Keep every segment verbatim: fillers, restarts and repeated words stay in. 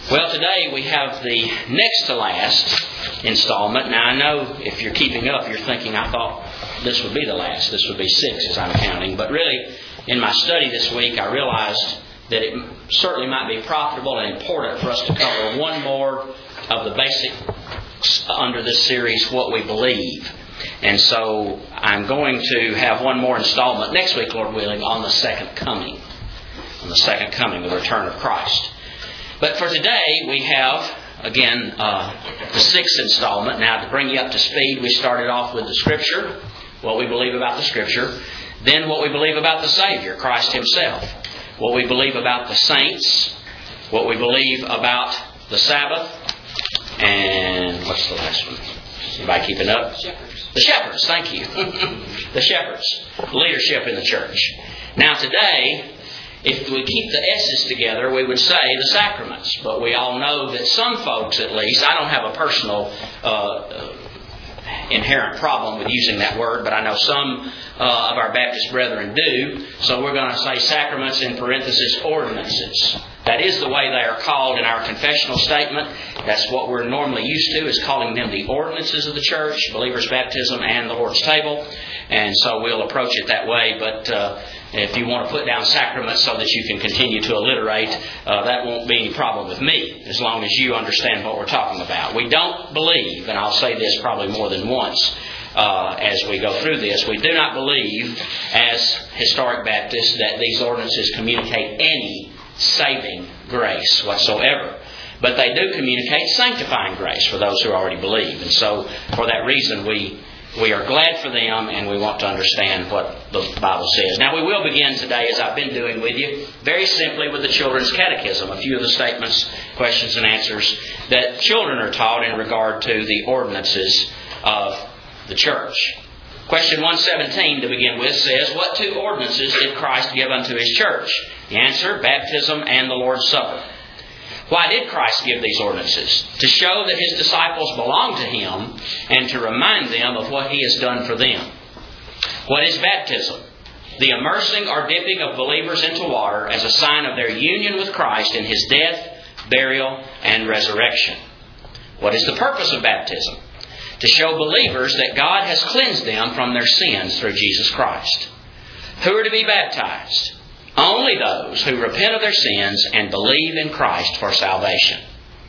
Well, today we have the next to last installment. Now, I know if you're keeping up, you're thinking, I thought this would be the last. This would be six as I'm counting. But really, in my study this week, I realized that it certainly might be profitable and important for us to cover one more of the basics under this series, What We Believe. And so I'm going to have one more installment next week, Lord willing, on the second coming. On the second coming, the return of Christ. But for today, we have, again, uh, the sixth installment. Now, to bring you up to speed, we started off with the Scripture, what we believe about the Scripture. Then what we believe about the Savior, Christ Himself. What we believe about the saints. What we believe about the Sabbath. And what's the last one? Anybody keeping up? Shepherds. The shepherds, thank you. The shepherds. Leadership in the church. Now today, if we keep the S's together, we would say the sacraments. But we all know that some folks, at least, I don't have a personal uh, inherent problem with using that word, but I know some uh, of our Baptist brethren do. So we're going to say sacraments in parenthesis ordinances. That is the way they are called in our confessional statement. That's what we're normally used to, is calling them the ordinances of the church, believers' baptism and the Lord's table. And so we'll approach it that way. But uh, if you want to put down sacraments so that you can continue to alliterate, uh, that won't be any problem with me, as long as you understand what we're talking about. We don't believe, and I'll say this probably more than once uh, as we go through this, we do not believe as historic Baptists that these ordinances communicate any saving grace whatsoever. But they do communicate sanctifying grace for those who already believe. And so, for that reason, we we are glad for them, and we want to understand what the Bible says. Now, we will begin today, as I've been doing with you, very simply with the Children's Catechism. A few of the statements, questions, and answers that children are taught in regard to the ordinances of the church. Question one seventeen to begin with says, what two ordinances did Christ give unto His church? The answer, baptism and the Lord's Supper. Why did Christ give these ordinances? To show that His disciples belong to Him and to remind them of what He has done for them. What is baptism? The immersing or dipping of believers into water as a sign of their union with Christ in His death, burial, and resurrection. What is the purpose of baptism? To show believers that God has cleansed them from their sins through Jesus Christ. Who are to be baptized? Only those who repent of their sins and believe in Christ for salvation.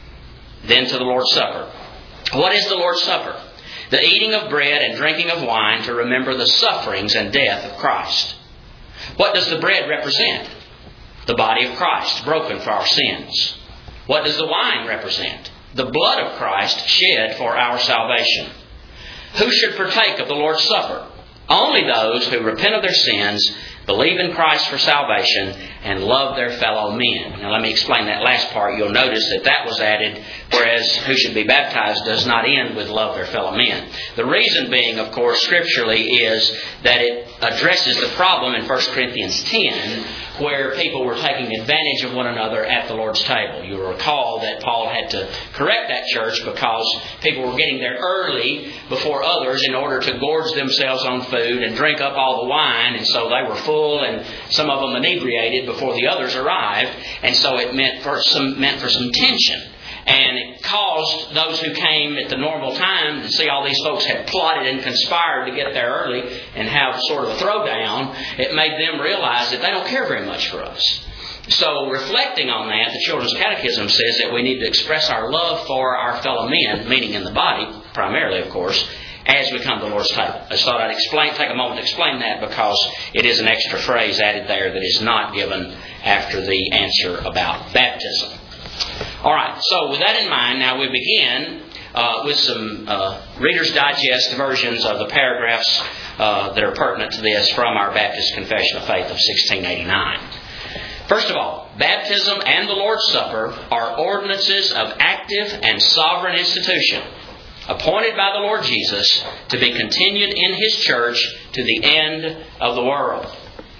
Then to the Lord's Supper. What is the Lord's Supper? The eating of bread and drinking of wine to remember the sufferings and death of Christ. What does the bread represent? The body of Christ, broken for our sins. What does the wine represent? The blood of Christ shed for our salvation. Who should partake of the Lord's Supper? Only those who repent of their sins, believe in Christ for salvation, and love their fellow men. Now let me explain that last part. You'll notice that that was added, whereas who should be baptized does not end with love their fellow men. The reason being, of course, scripturally is that it addresses the problem in First Corinthians ten, where people were taking advantage of one another at the Lord's table. You'll recall that Paul had to correct that church because people were getting there early before others in order to gorge themselves on food and drink up all the wine, and so they were full and some of them inebriated before the others arrived, and so it meant for some meant for some tension. And it caused those who came at the normal time to see all these folks had plotted and conspired to get there early and have sort of a throwdown. It made them realize that they don't care very much for us. So reflecting on that, the Children's Catechism says that we need to express our love for our fellow men, meaning in the body, primarily, of course, as we come to the Lord's table. I just thought I'd explain, take a moment to explain that because it is an extra phrase added there that is not given after the answer about baptism. All right, so with that in mind, now we begin uh, with some uh, Reader's Digest versions of the paragraphs uh, that are pertinent to this from our Baptist Confession of Faith of sixteen eighty-nine. First of all, baptism and the Lord's Supper are ordinances of active and sovereign institution, appointed by the Lord Jesus to be continued in His church to the end of the world.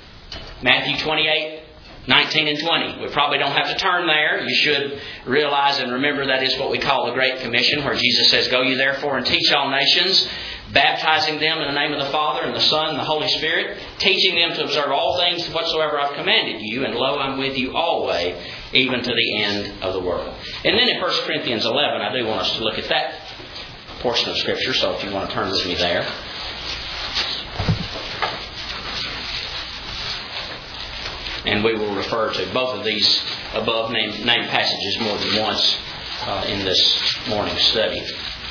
Matthew twenty-eight, nineteen and twenty. We probably don't have to turn there. You should realize and remember that is what we call the Great Commission, where Jesus says, go ye therefore and teach all nations, baptizing them in the name of the Father and the Son and the Holy Spirit, teaching them to observe all things whatsoever I've commanded you, and lo, I'm with you always, even to the end of the world. And then in First Corinthians eleven, I do want us to look at that portion of Scripture, so if you want to turn with me there. And we will refer to both of these above named, named passages more than once uh, in this morning's study.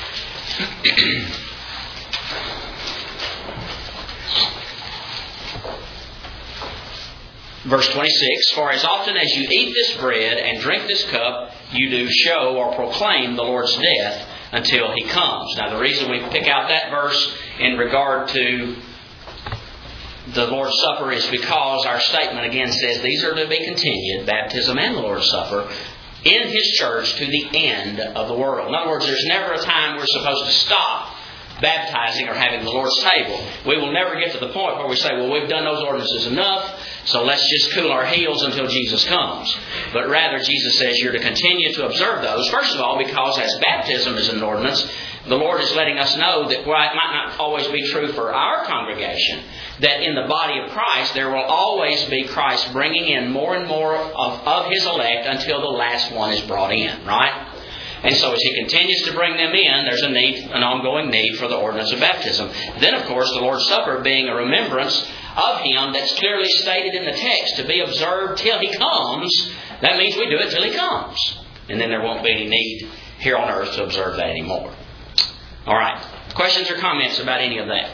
Verse twenty-six, for as often as you eat this bread and drink this cup, you do show or proclaim the Lord's death until He comes. Now the reason we pick out that verse in regard to the Lord's Supper is because our statement again says these are to be continued, baptism and the Lord's Supper, in His church to the end of the world. In other words, there's never a time we're supposed to stop baptizing or having the Lord's table. We will never get to the point where we say, well, we've done those ordinances enough, so let's just cool our heels until Jesus comes. But rather, Jesus says you're to continue to observe those. First of all, because as baptism is an ordinance, the Lord is letting us know that while it might not always be true for our congregation, that in the body of Christ there will always be Christ bringing in more and more of, of His elect until the last one is brought in, right? And so as He continues to bring them in, there's a need, an ongoing need for the ordinance of baptism. Then, of course, the Lord's Supper being a remembrance of Him that's clearly stated in the text to be observed till He comes, that means we do it till He comes. And then there won't be any need here on earth to observe that anymore. All right. Questions or comments about any of that?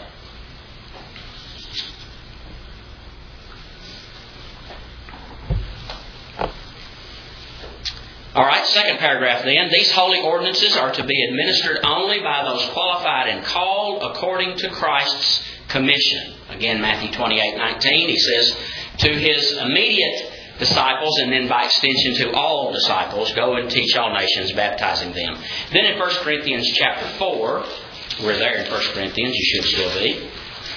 All right, second paragraph then. These holy ordinances are to be administered only by those qualified and called according to Christ's commission. Again, Matthew twenty-eight nineteen, He says to His immediate disciples, and then by extension to all disciples, go and teach all nations, baptizing them. Then in First Corinthians chapter four, we're there in First Corinthians, you should still be.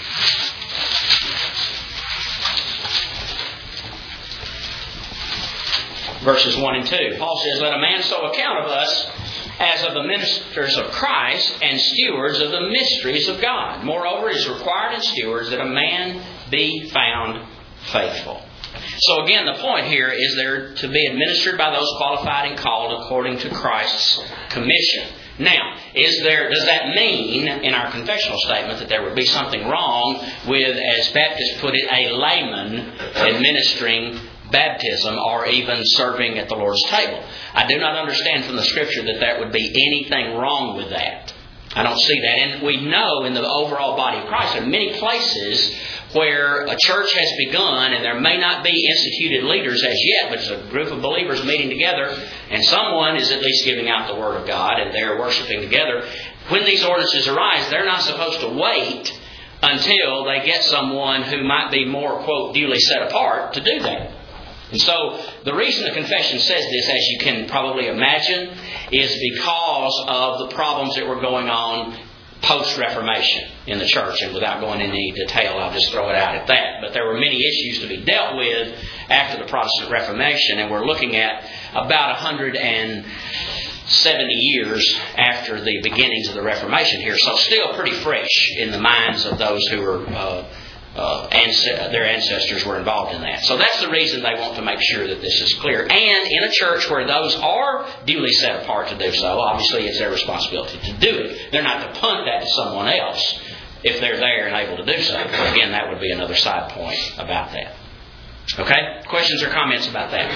Verses one and two. Paul says, let a man so account of us as of the ministers of Christ and stewards of the mysteries of God. Moreover, it is required in stewards that a man be found faithful. So again, the point here is they're to be administered by those qualified and called according to Christ's commission. Now, is there? Does that mean in our confessional statement that there would be something wrong with, as Baptists put it, a layman administering baptism or even serving at the Lord's table? I do not understand from the Scripture that there would be anything wrong with that. I don't see that. And we know in the overall body of Christ there are many places where a church has begun and there may not be instituted leaders as yet, but it's a group of believers meeting together and someone is at least giving out the Word of God and they're worshiping together. When these ordinances arise, they're not supposed to wait until they get someone who might be more, quote, duly set apart to do that. And so the reason the confession says this, as you can probably imagine, is because of the problems that were going on post-Reformation in the church. And without going into any detail, I'll just throw it out at that. But there were many issues to be dealt with after the Protestant Reformation. And we're looking at about one hundred seventy years after the beginnings of the Reformation here. So still pretty fresh in the minds of those who were uh, Uh, and their ancestors were involved in that. So that's the reason they want to make sure that this is clear. And in a church where those are duly set apart to do so, obviously it's their responsibility to do it. They're not to punt that to someone else if they're there and able to do so. Again, that would be another side point about that. Okay? Questions or comments about that?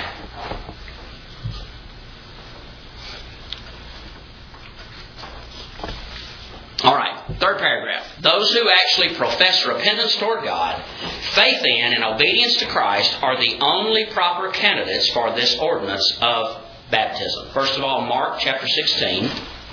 All right, third paragraph. Those who actually profess repentance toward God, faith in, and obedience to Christ are the only proper candidates for this ordinance of baptism. First of all, Mark chapter sixteen.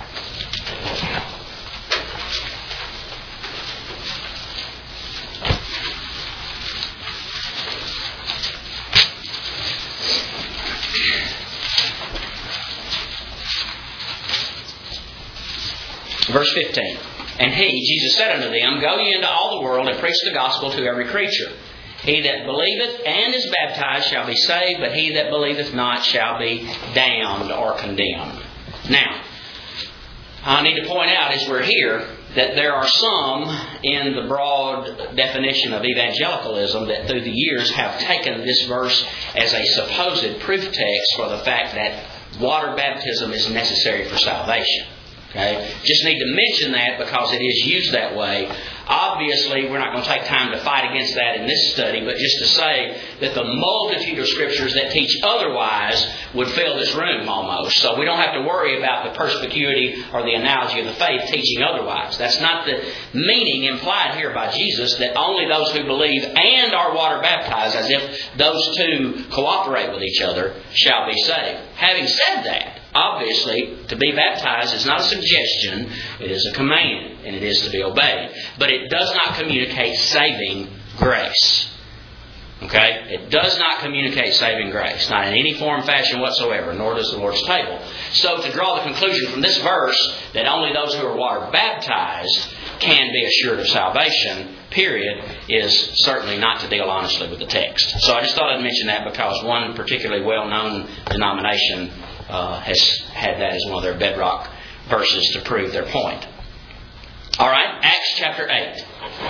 Verse fifteen. And he, Jesus, said unto them, go ye into all the world and preach the gospel to every creature. He that believeth and is baptized shall be saved, but he that believeth not shall be damned or condemned. Now, I need to point out as we're here that there are some in the broad definition of evangelicalism that through the years have taken this verse as a supposed proof text for the fact that water baptism is necessary for salvation. Okay? Just need to mention that because it is used that way. Obviously, we're not going to take time to fight against that in this study, but just to say that the multitude of Scriptures that teach otherwise would fill this room almost. So we don't have to worry about the perspicuity or the analogy of the faith teaching otherwise. That's not the meaning implied here by Jesus, that only those who believe and are water baptized, as if those two cooperate with each other, shall be saved. Having said that, obviously, to be baptized is not a suggestion, it is a command, and it is to be obeyed. But it does not communicate saving grace. Okay? It does not communicate saving grace, not in any form, fashion whatsoever, nor does the Lord's table. So to draw the conclusion from this verse that only those who are water baptized can be assured of salvation, period, is certainly not to deal honestly with the text. So I just thought I'd mention that because one particularly well-known denomination Uh, has had that as one of their bedrock verses to prove their point. All right, Acts chapter eight.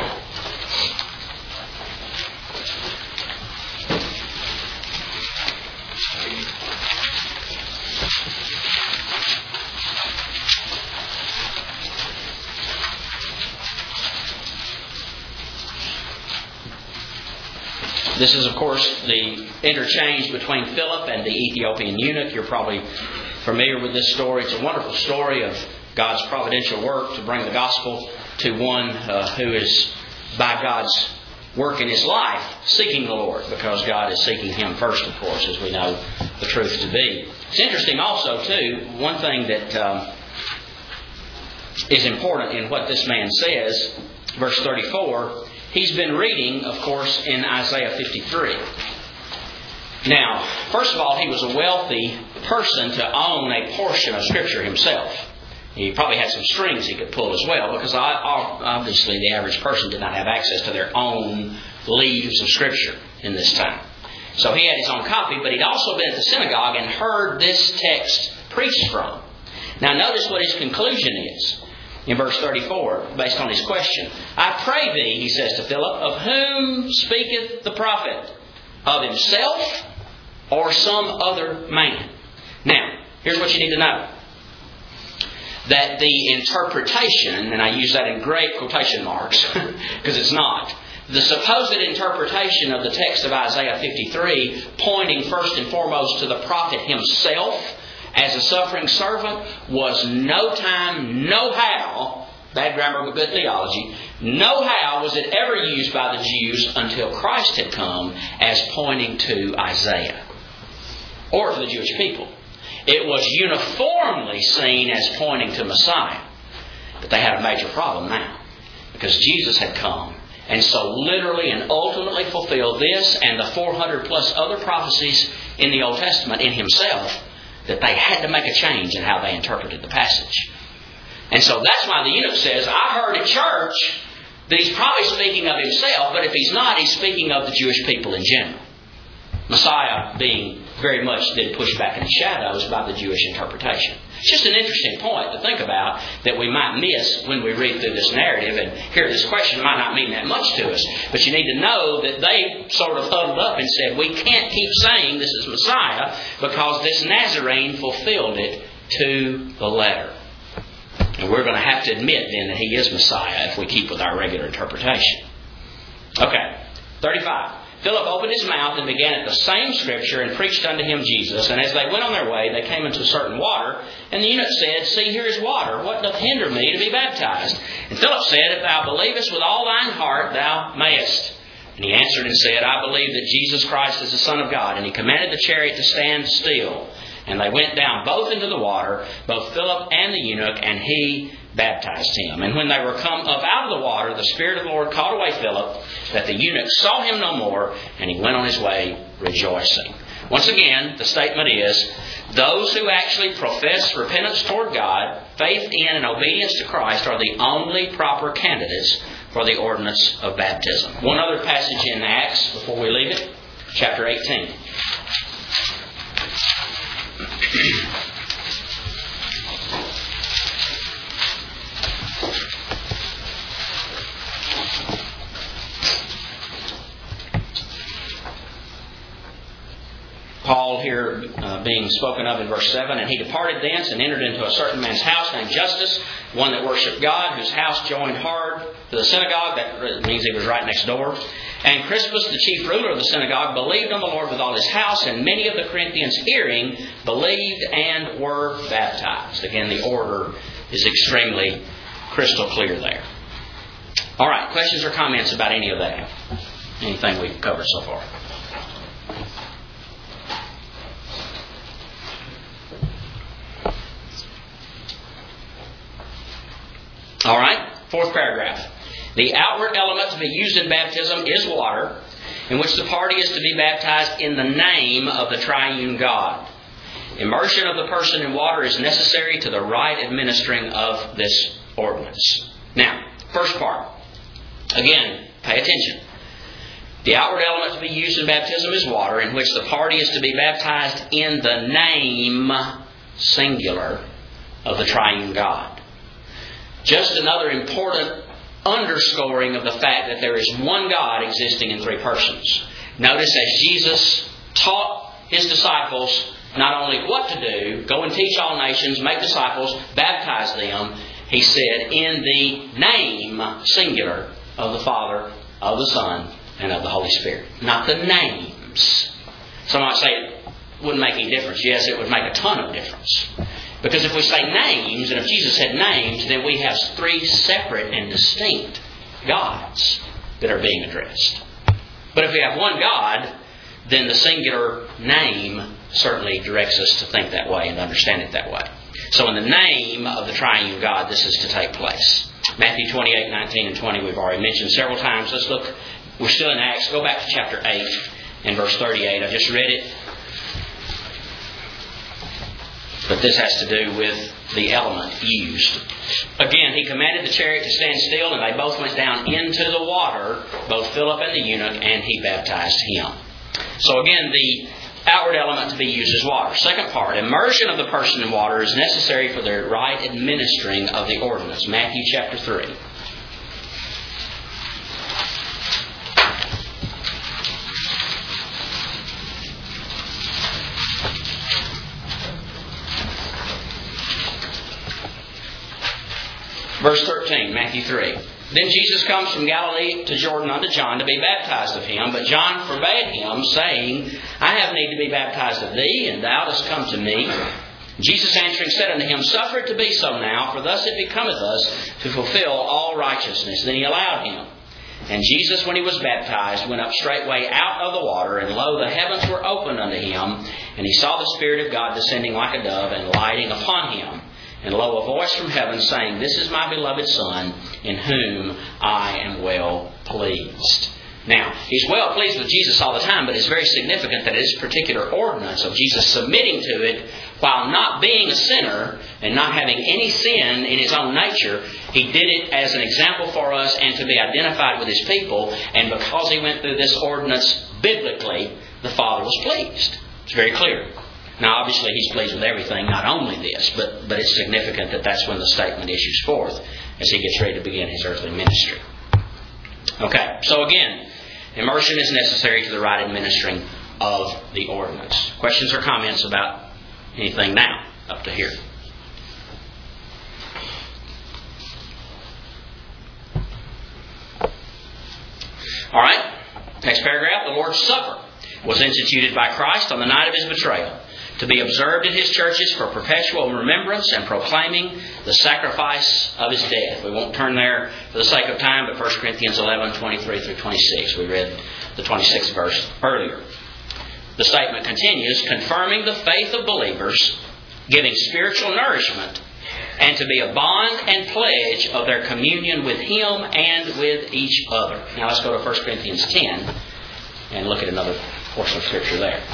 This is, of course, the interchange between Philip and the Ethiopian eunuch. You're probably familiar with this story. It's a wonderful story of God's providential work to bring the gospel to one uh, who is, by God's work in his life, seeking the Lord, because God is seeking him first, of course, as we know the truth to be. It's interesting also, too, one thing that um, is important in what this man says, verse thirty-four, he's been reading, of course, in Isaiah fifty-three. Now, first of all, he was a wealthy person to own a portion of Scripture himself. He probably had some strings he could pull as well, because obviously the average person did not have access to their own leaves of Scripture in this time. So he had his own copy, but he'd also been at the synagogue and heard this text preached from. Now notice what his conclusion is in verse thirty-four, based on his question. I pray thee, he says to Philip, of whom speaketh the prophet? Of himself or some other man? Now, here's what you need to know. That the interpretation, and I use that in great quotation marks, because it's not, the supposed interpretation of the text of Isaiah fifty-three, pointing first and foremost to the prophet himself as a suffering servant, was no time, no how, bad grammar but good theology, no how was it ever used by the Jews until Christ had come as pointing to Isaiah, or to the Jewish people. It was uniformly seen as pointing to Messiah. But they had a major problem now, because Jesus had come and so literally and ultimately fulfilled this and the four hundred plus other prophecies in the Old Testament in himself, that they had to make a change in how they interpreted the passage. And so that's why the eunuch says, I heard at church that he's probably speaking of himself, but if he's not, he's speaking of the Jewish people in general. Messiah being very much then pushed back in the shadows by the Jewish interpretation. It's just an interesting point to think about that we might miss when we read through this narrative and hear this question. Might not mean that much to us, but you need to know that they sort of huddled up and said, we can't keep saying this is Messiah because this Nazarene fulfilled it to the letter. And we're going to have to admit then that he is Messiah if we keep with our regular interpretation. Okay, thirty-five. Philip opened his mouth and began at the same Scripture and preached unto him Jesus. And as they went on their way, they came into certain water. And the eunuch said, See, here is water. What doth hinder me to be baptized? And Philip said, If thou believest with all thine heart, thou mayest. And he answered and said, I believe that Jesus Christ is the Son of God. And he commanded the chariot to stand still. And they went down both into the water, both Philip and the eunuch, and he baptized him. And when they were come up out of the water, the Spirit of the Lord called away Philip, that the eunuch saw him no more, and he went on his way rejoicing. Once again, the statement is, those who actually profess repentance toward God, faith in and obedience to Christ are the only proper candidates for the ordinance of baptism. One other passage in Acts before we leave it, chapter eighteen. uh, being spoken of in verse seven. And he departed thence and entered into a certain man's house named Justus, one that worshipped God, whose house joined hard to the synagogue. That means he was right next door. And Crispus, the chief ruler of the synagogue, believed on the Lord with all his house, and many of the Corinthians hearing believed and were baptized. Again, the order is extremely crystal clear there. All right, questions or comments about any of that? Anything we've covered so far? All right, fourth paragraph. The outward element to be used in baptism is water, in which the party is to be baptized in the name of the triune God. Immersion of the person in water is necessary to the right administering of this ordinance. Now, first part. Again, pay attention. The outward element to be used in baptism is water, in which the party is to be baptized in the name, singular, of the triune God. Just another important underscoring of the fact that there is one God existing in three persons. Notice as Jesus taught His disciples not only what to do, go and teach all nations, make disciples, baptize them, He said, in the name, singular, of the Father, of the Son, and of the Holy Spirit. Not the names. Some might say it wouldn't make any difference. Yes, it would make a ton of difference. Because if we say names, and if Jesus said names, then we have three separate and distinct gods that are being addressed. But if we have one God, then the singular name certainly directs us to think that way and understand it that way. So in the name of the triune God, this is to take place. Matthew twenty-eight, nineteen, and twenty we've already mentioned several times. Let's look. We're still in Acts. Go back to chapter eight and verse thirty-eight. I just read it. But this has to do with the element used. Again, He commanded the chariot to stand still, and they both went down into the water, both Philip and the eunuch, and He baptized him. So again, the outward element to be used is water. Second part, immersion of the person in water is necessary for the right administering of the ordinance. Matthew chapter three. Verse thirteen, Matthew three. Then Jesus comes from Galilee to Jordan unto John to be baptized of him. But John forbade him, saying, I have need to be baptized of thee, and thou dost come to me. Jesus answering said unto him, Suffer it to be so now, for thus it becometh us to fulfill all righteousness. Then he allowed him. And Jesus, when he was baptized, went up straightway out of the water, and lo, the heavens were opened unto him, and he saw the Spirit of God descending like a dove and lighting upon him. And lo, a voice from heaven saying, This is my beloved Son, in whom I am well pleased. Now, He's well pleased with Jesus all the time, but it's very significant that this particular ordinance of Jesus submitting to it, while not being a sinner and not having any sin in His own nature, He did it as an example for us and to be identified with His people. And because He went through this ordinance biblically, the Father was pleased. It's very clear. Now, obviously, He's pleased with everything, not only this, but, but it's significant that that's when the statement issues forth as He gets ready to begin His earthly ministry. Okay, so again, immersion is necessary to the right administering of the ordinance. Questions or comments about anything now up to here? All right, next paragraph. The Lord's Supper was instituted by Christ on the night of His betrayal, to be observed in His churches for perpetual remembrance and proclaiming the sacrifice of His death. We won't turn there for the sake of time, but First Corinthians eleven, twenty-three through twenty-six. We read the twenty-sixth verse earlier. The statement continues, confirming the faith of believers, giving spiritual nourishment, and to be a bond and pledge of their communion with Him and with each other. Now let's go to First Corinthians ten and look at another portion of Scripture there.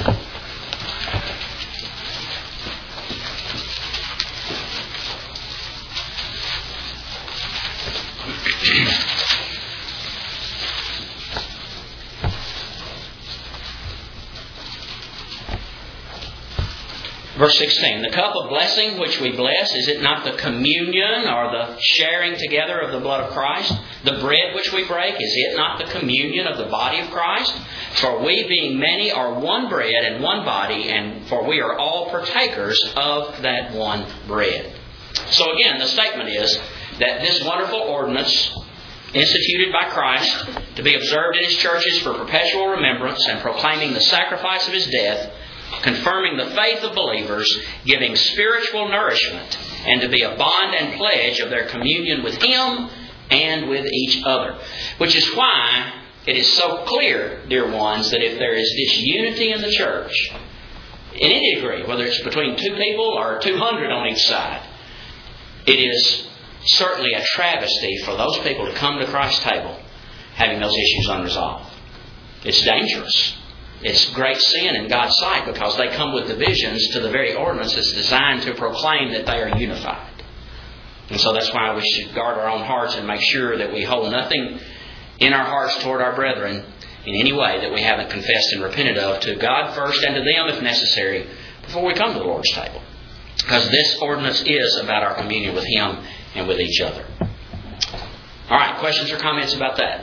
Verse sixteen, the cup of blessing which we bless, is it not the communion or the sharing together of the blood of Christ? The bread which we break, is it not the communion of the body of Christ? For we being many are one bread and one body, and for we are all partakers of that one bread. So again, the statement is that this wonderful ordinance instituted by Christ to be observed in His churches for perpetual remembrance and proclaiming the sacrifice of His death, confirming the faith of believers, giving spiritual nourishment, and to be a bond and pledge of their communion with Him and with each other. Which is why it is so clear, dear ones, that if there is disunity in the church, in any degree, whether it's between two people or two hundred on each side, it is certainly a travesty for those people to come to Christ's table having those issues unresolved. It's dangerous. It's great sin in God's sight because they come with divisions to the very ordinance that's designed to proclaim that they are unified. And so that's why we should guard our own hearts and make sure that we hold nothing in our hearts toward our brethren in any way that we haven't confessed and repented of to God first and to them if necessary before we come to the Lord's table. Because this ordinance is about our communion with Him and with each other. All right, questions or comments about that?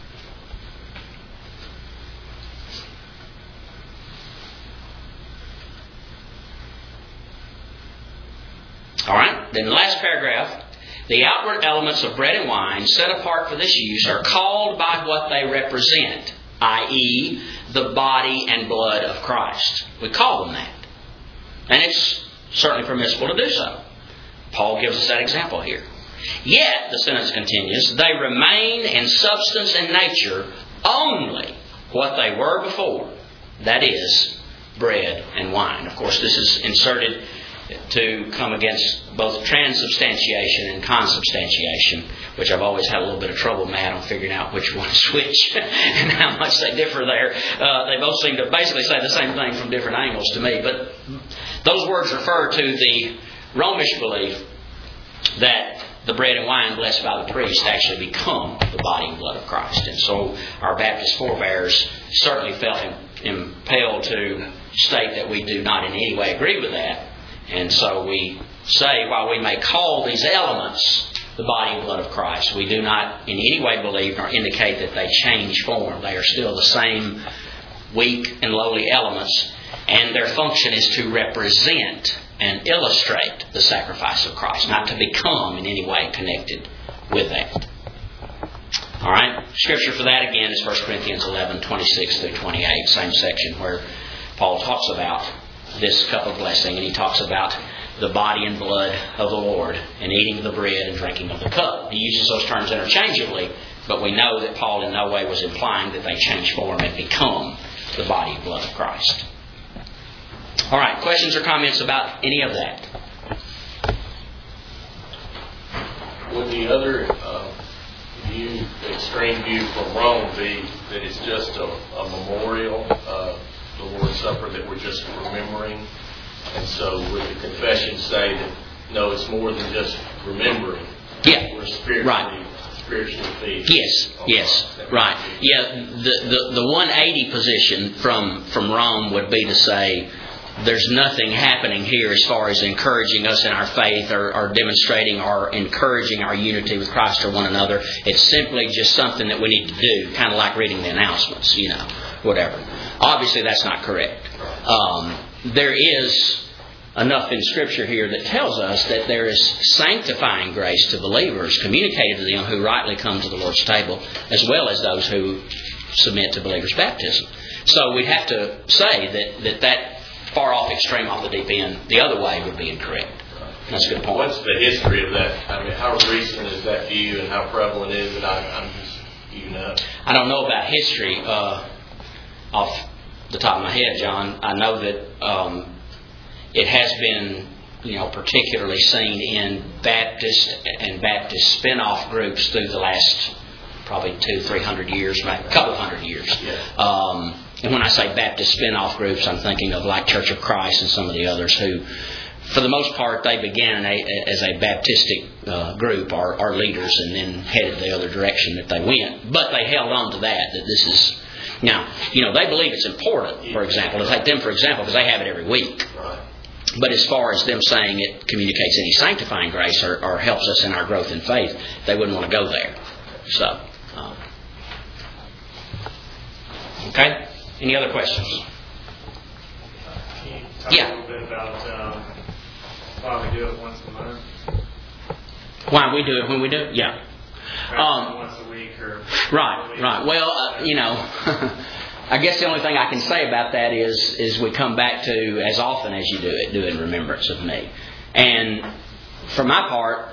All right, then the last paragraph. The outward elements of bread and wine set apart for this use are called by what they represent, that is, the body and blood of Christ. We call them that. And it's certainly permissible to do so. Paul gives us that example here. Yet, the sentence continues, they remain in substance and nature only what they were before, that is, bread and wine. Of course, this is inserted to come against both transubstantiation and consubstantiation, which I've always had a little bit of trouble, Matt, on figuring out which one's which and how much they differ there. Uh, they both seem to basically say the same thing from different angles to me. But those words refer to the Romish belief that the bread and wine blessed by the priest actually become the body and blood of Christ. And so our Baptist forebears certainly felt impelled to state that we do not in any way agree with that. And so we say, while we may call these elements the body and blood of Christ, we do not in any way believe nor indicate that they change form. They are still the same weak and lowly elements, and their function is to represent and illustrate the sacrifice of Christ, not to become in any way connected with that. All right, Scripture for that again is First Corinthians eleven, twenty-six through twenty-eight, same section where Paul talks about this cup of blessing, and he talks about the body and blood of the Lord and eating the bread and drinking of the cup. He uses those terms interchangeably, but we know that Paul in no way was implying that they change form and become the body and blood of Christ. All right, questions or comments about any of that? Would the other uh, view, extreme view from Rome, be that it's just a, a memorial, uh, the Lord's Supper that we're just remembering? And so would the confession say that, no, it's more than just remembering? Yeah, we're spiritually, right. spiritually feeding. Yes, yes, right. Yeah, the, the, the one eighty position from, from Rome would be to say, there's nothing happening here as far as encouraging us in our faith or, or demonstrating or encouraging our unity with Christ or one another. It's simply just something that we need to do, kind of like reading the announcements, you know, whatever. Obviously, that's not correct. Um, there is enough in Scripture here that tells us that there is sanctifying grace to believers communicated to them who rightly come to the Lord's table, as well as those who submit to believers' baptism. So we'd have to say that that, that far off extreme off the deep end, the other way would be incorrect. That's a good point. What's the history of that? I mean, how recent is that view and how prevalent is it? I, I'm just, you know. I don't know about history uh, off the top of my head, John. I know that um, it has been, you know, particularly seen in Baptist and Baptist spin-off groups through the last probably two, three hundred years, maybe a couple of hundred years. Yeah. Um, and when I say Baptist spin-off groups, I'm thinking of like Church of Christ and some of the others who, for the most part, they began a, as a Baptistic uh, group or, or leaders and then headed the other direction that they went. But they held on to that, that this is... Now, you know, they believe it's important, for example, to take them for example, because they have it every week. Right. But as far as them saying it communicates any sanctifying grace or, or helps us in our growth in faith, they wouldn't want to go there. So, um, okay. Any other questions? Can you talk Yeah. a little bit about um, why we do it once a month? Why we do it when we do it? Yeah. Um, once a week or... Right, right. Well, uh, you know, I guess the only thing I can say about that is is we come back to as often as you do it, do it in remembrance of me. And for my part,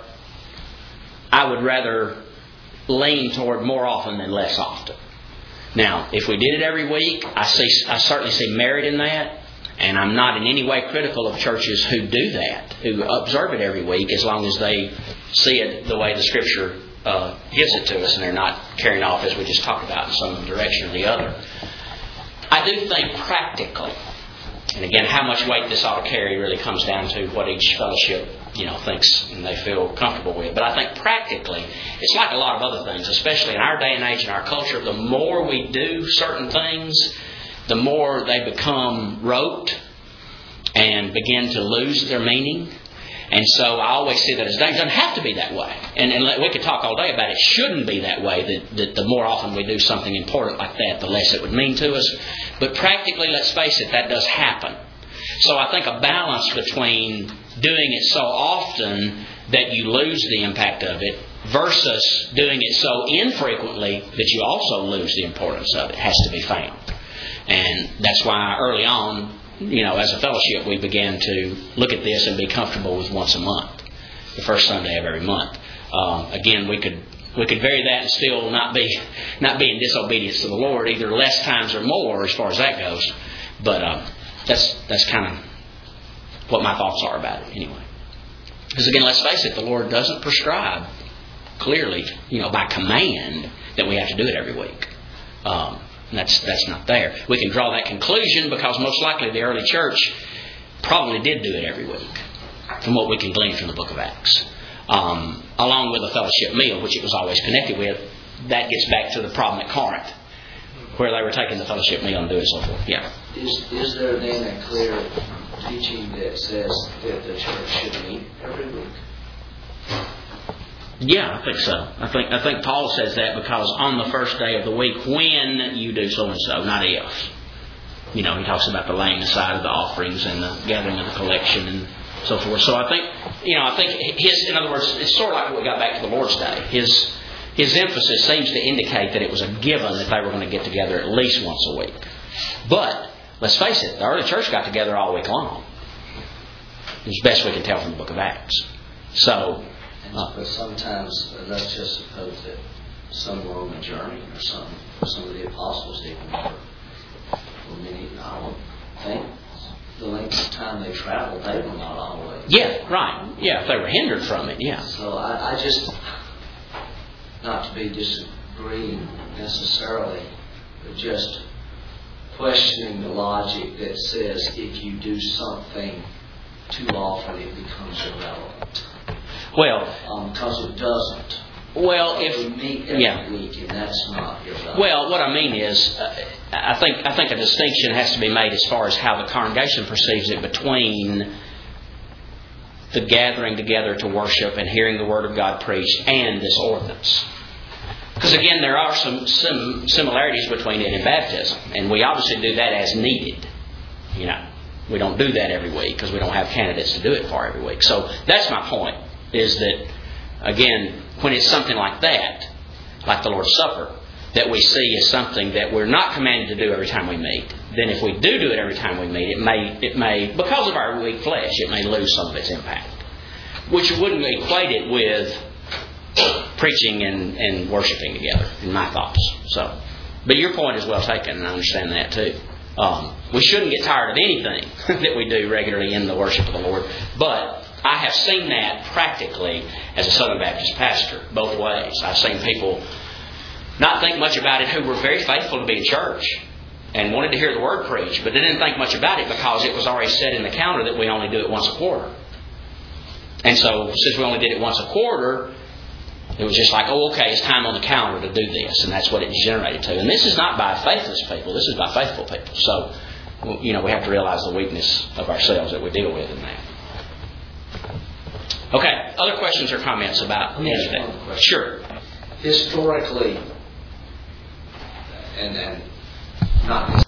I would rather lean toward more often than less often. Now, if we did it every week, I see I certainly see merit in that. And I'm not in any way critical of churches who do that, who observe it every week, as long as they see it the way the Scripture uh, gives it to us, and they're not carrying off, as we just talked about, in some direction or the other. I do think practically, and again, how much weight this ought to carry really comes down to what each fellowship, you know, thinks and they feel comfortable with. But I think practically, it's like a lot of other things, especially in our day and age and our culture. The more we do certain things, the more they become rote and begin to lose their meaning. And so I always see that as dangerous. It doesn't have to be that way. And, and we could talk all day about it. It shouldn't be that way, that, that the more often we do something important like that, the less it would mean to us. But practically, let's face it, that does happen. So I think a balance between doing it so often that you lose the impact of it versus doing it so infrequently that you also lose the importance of it has to be found. And that's why early on, you know, as a fellowship, we began to look at this and be comfortable with once a month, the first Sunday of every month. Um, again, we could we could vary that and still not be not be in disobedience to the Lord, either less times or more, as far as that goes. But um, that's that's kind of what my thoughts are about it, anyway. Because again, let's face it, the Lord doesn't prescribe clearly, you know, by command that we have to do it every week. Um, That's that's not there. We can draw that conclusion because most likely the early church probably did do it every week, from what we can glean from the book of Acts. Um, along with a fellowship meal, which it was always connected with. That gets back to the problem at Corinth, where they were taking the fellowship meal and doing so forth. Yeah. Is, is there then a clear teaching that says that the church should meet every week? Yeah, I think so. I think I think Paul says that because on the first day of the week, when you do so and so, not if. You know, he talks about the laying aside of the offerings and the gathering of the collection and so forth. So I think, you know, I think his, in other words, it's sort of like what we got back to the Lord's Day. His his emphasis seems to indicate that it was a given that they were going to get together at least once a week. But let's face it, the early church got together all week long, as best we can tell from the book of Acts. So. Uh, but sometimes, uh, let's just suppose that some were on a journey or some, some of the apostles even were. Well, many, I don't think the length of time they traveled, they were not always. Yeah, right. Yeah, if they were hindered from it, yeah. So I, I just, not to be disagreeing necessarily, but just questioning the logic that says if you do something too often, it becomes irrelevant. Well, um, because it doesn't. Well, if we meet every yeah. week, and that's not irrelevant. Well, what I mean is, uh, I think I think a distinction has to be made as far as how the congregation perceives it between the gathering together to worship and hearing the Word of God preached and this ordinance. Because again, there are some, some similarities between it and baptism, and we obviously do that as needed. You know, we don't do that every week because we don't have candidates to do it for every week. So that's my point. Is that, again, when it's something like that, like the Lord's Supper, that we see as something that we're not commanded to do every time we meet, then if we do do it every time we meet, it may, it may, because of our weak flesh, it may lose some of its impact. Which wouldn't equate it with preaching and, and worshiping together, in my thoughts. So, but your point is well taken, and I understand that too. Um, we shouldn't get tired of anything that we do regularly in the worship of the Lord, but I have seen that practically as a Southern Baptist pastor, both ways. I've seen people not think much about it who were very faithful to be in church and wanted to hear the Word preached, but they didn't think much about it because it was already set in the calendar that we only do it once a quarter. And so, since we only did it once a quarter, it was just like, oh, okay, it's time on the calendar to do this, and that's what it degenerated to. And this is not by faithless people, this is by faithful people. So, you know, we have to realize the weakness of ourselves that we deal with in that. Okay, other questions or comments about Let me ask yesterday? one question. Sure. Historically, and, and not